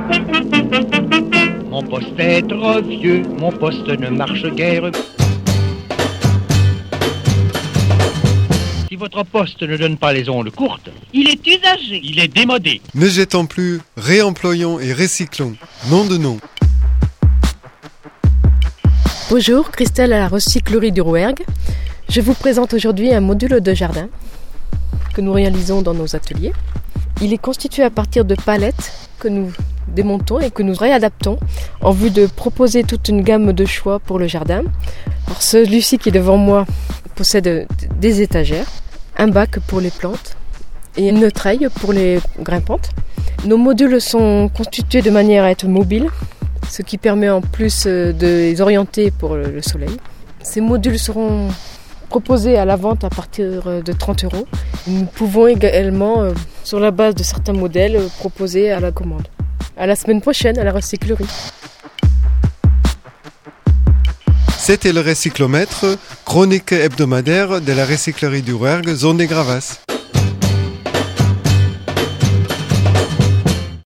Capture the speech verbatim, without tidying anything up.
Mon poste est trop vieux, mon poste ne marche guère. Si votre poste ne donne pas les ondes courtes, il est usagé. Il est démodé. Ne jetons plus, réemployons et recyclons. Nom de nom. Bonjour, Christelle à la recyclerie du Rouergue. Je vous présente aujourd'hui un module de jardin que nous réalisons dans nos ateliers. Il est constitué à partir de palettes que nous démontons et que nous réadaptons en vue de proposer toute une gamme de choix pour le jardin. Alors celui-ci qui est devant moi possède des étagères, un bac pour les plantes et une treille pour les grimpantes. Nos modules sont constitués de manière à être mobiles, ce qui permet en plus de les orienter pour le soleil. Ces modules seront proposés à la vente à partir de trente euros. Nous pouvons également, sur la base de certains modèles, proposer à la commande. À la semaine prochaine à la recyclerie. C'était le Recyclomètre, chronique hebdomadaire de la recyclerie du Rouergue, zone des Gravas.